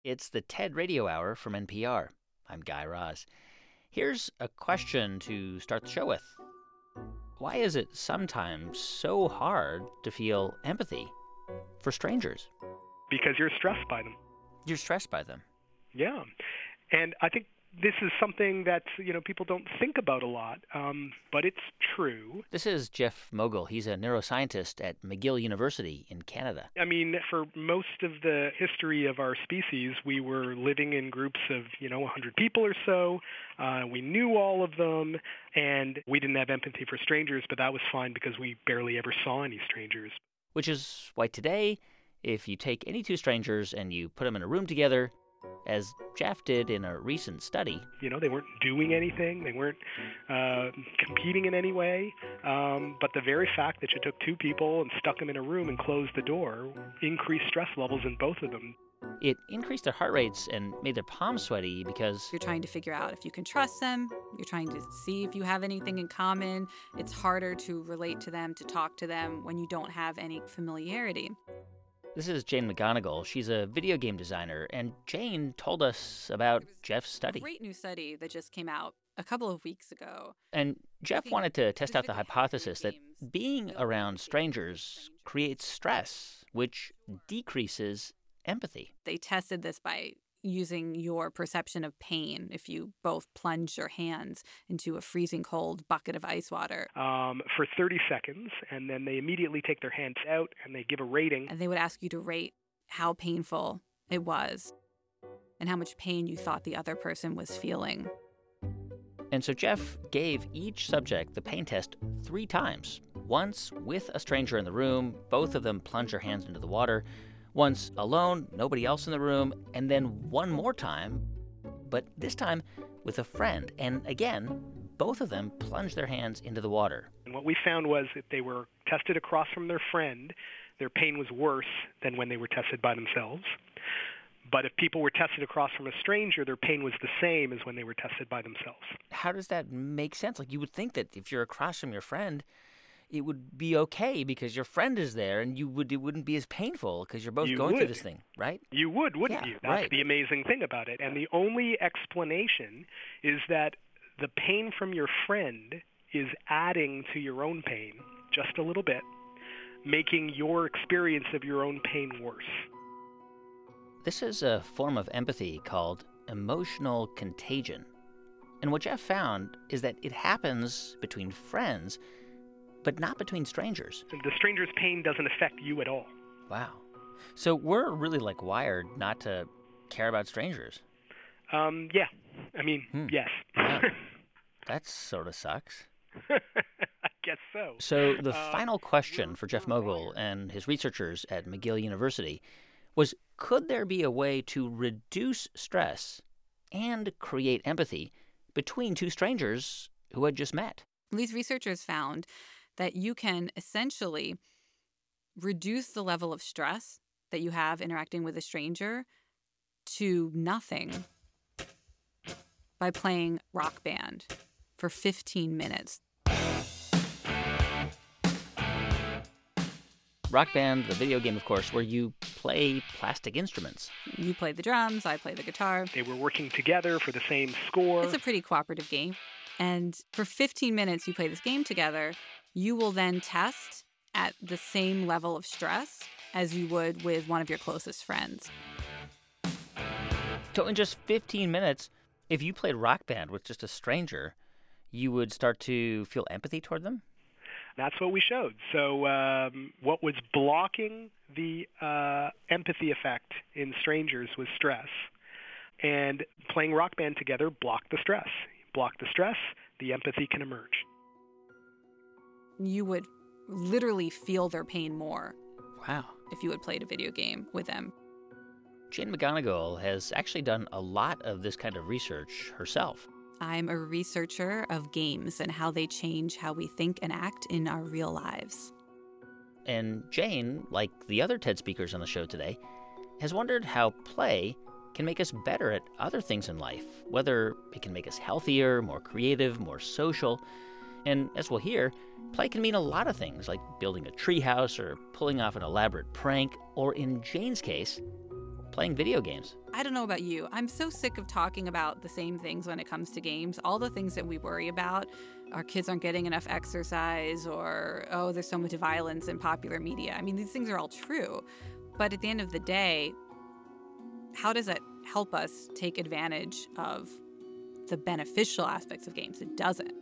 It's the TED Radio Hour from NPR. I'm Guy Raz. Here's a question to start the show with. Why is it sometimes so hard to feel empathy for strangers? Because you're stressed by them. You're stressed by them. Yeah. And I think this is something that, people don't think about a lot, but it's true. This is Jeff Mogul. He's a neuroscientist at McGill University in Canada. I mean, for most of the history of our species, we were living in groups of, 100 people or so. We knew all of them, and we didn't have empathy for strangers, but that was fine because we barely ever saw any strangers. Which is why today, if you take any two strangers and you put them in a room together, as Jeff did in a recent study. They weren't doing anything. They weren't competing in any way. But the very fact that you took two people and stuck them in a room and closed the door increased stress levels in both of them. It increased their heart rates and made their palms sweaty because you're trying to figure out if you can trust them. You're trying to see if you have anything in common. It's harder to relate to them, to talk to them when you don't have any familiarity. This is Jane McGonigal. She's a video game designer, and Jane told us about Jeff's study. A great new study that just came out a couple of weeks ago. And Jeff wanted to test out the hypothesis that being around strangers creates stress, which decreases empathy. They tested this by using your perception of pain if you both plunge your hands into a freezing cold bucket of ice water. For 30 seconds, and then they immediately take their hands out and they give a rating. And they would ask you to rate how painful it was and how much pain you thought the other person was feeling. And so Jeff gave each subject the pain test 3 times. Once with a stranger in the room, both of them plunged their hands into the water. Once alone, nobody else in the room, and then one more time, but this time with a friend. And again, both of them plunged their hands into the water. And what we found was if they were tested across from their friend, their pain was worse than when they were tested by themselves. But if people were tested across from a stranger, their pain was the same as when they were tested by themselves. How does that make sense? Like, you would think that if you're across from your friend, it would be okay because your friend is there and it wouldn't be as painful because you're both going through this thing, right? You would, wouldn't you? That's the amazing thing about it. And the only explanation is that the pain from your friend is adding to your own pain just a little bit, making your experience of your own pain worse. This is a form of empathy called emotional contagion. And what Jeff found is that it happens between friends, but not between strangers. The stranger's pain doesn't affect you at all. Wow. So we're really wired not to care about strangers. Yeah. I mean, yes. Wow. That sort of sucks. I guess so. So the final question for Jeff Mogul and his researchers at McGill University was, could there be a way to reduce stress and create empathy between two strangers who had just met? These researchers found that you can essentially reduce the level of stress that you have interacting with a stranger to nothing by playing Rock Band for 15 minutes. Rock Band, the video game, of course, where you play plastic instruments. You play the drums, I play the guitar. They were working together for the same score. It's a pretty cooperative game. And for 15 minutes you play this game together, you will then test at the same level of stress as you would with one of your closest friends. So in just 15 minutes, if you played Rock Band with just a stranger, you would start to feel empathy toward them? That's what we showed. So what was blocking the empathy effect in strangers was stress. And playing Rock Band together blocked the stress. Block the stress, the empathy can emerge. You would literally feel their pain more. Wow. If you had played a video game with them. Jane McGonigal has actually done a lot of this kind of research herself. I'm a researcher of games and how they change how we think and act in our real lives. And Jane, like the other TED speakers on the show today, has wondered how play can make us better at other things in life, whether it can make us healthier, more creative, more social. And as we'll hear, play can mean a lot of things, like building a treehouse or pulling off an elaborate prank, or in Jane's case, playing video games. I don't know about you. I'm so sick of talking about the same things when it comes to games. All the things that we worry about, our kids aren't getting enough exercise, or, oh, there's so much violence in popular media. I mean, these things are all true. But at the end of the day, how does it help us take advantage of the beneficial aspects of games? It doesn't.